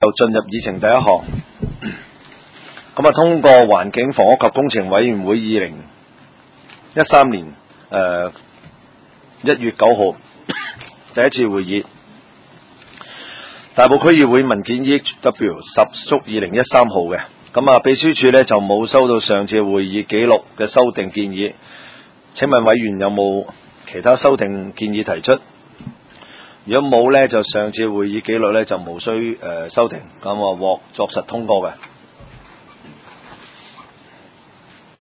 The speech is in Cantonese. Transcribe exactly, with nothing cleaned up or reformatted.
進入議程第一項，咁啊通過環境房屋及工程委員會二零一三年誒一月九號第一次會議，大埔區議會文件 E H W 十屬二零一三號嘅，咁啊秘書處呢就冇收到上次會議記錄嘅修訂建議，請問委員有冇其他修訂建議提出？如果冇呢，就上次會議記錄呢就無需誒、呃、修訂，咁啊獲作實通過嘅。